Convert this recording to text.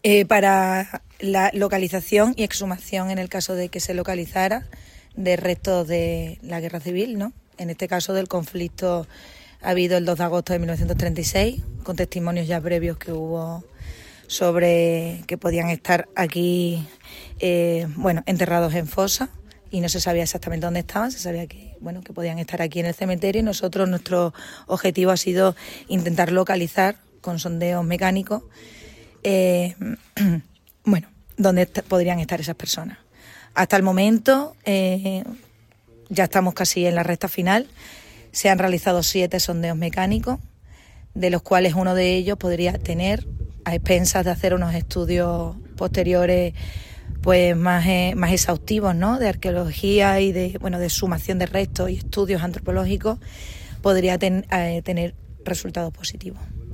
para la localización y exhumación en el caso de que se localizara de restos de la guerra civil, ¿no? En este caso del conflicto habido el 2 de agosto de 1936, con testimonios ya previos que hubo sobre que podían estar aquí, enterrados en fosas, y no se sabía exactamente dónde estaban, se sabía que podían estar aquí en el cementerio, y nuestro objetivo ha sido intentar localizar con sondeos mecánicos dónde podrían estar esas personas. Hasta el momento ya estamos casi en la recta final. Se han realizado 7 sondeos mecánicos, de los cuales uno de ellos podría tener, a expensas de hacer unos estudios posteriores pues más exhaustivos, ¿no?, de arqueología y de exhumación de restos y estudios antropológicos, podría tener resultados positivos.